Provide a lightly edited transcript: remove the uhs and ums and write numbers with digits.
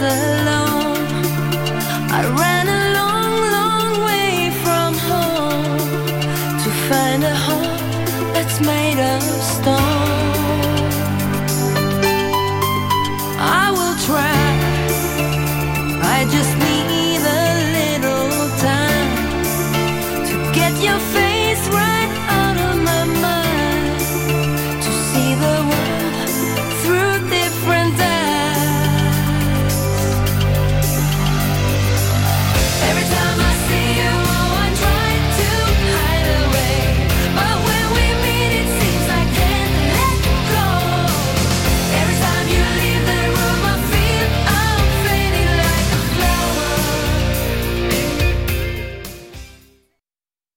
alone. I ran a long, long way from home to find a home that's made of stone.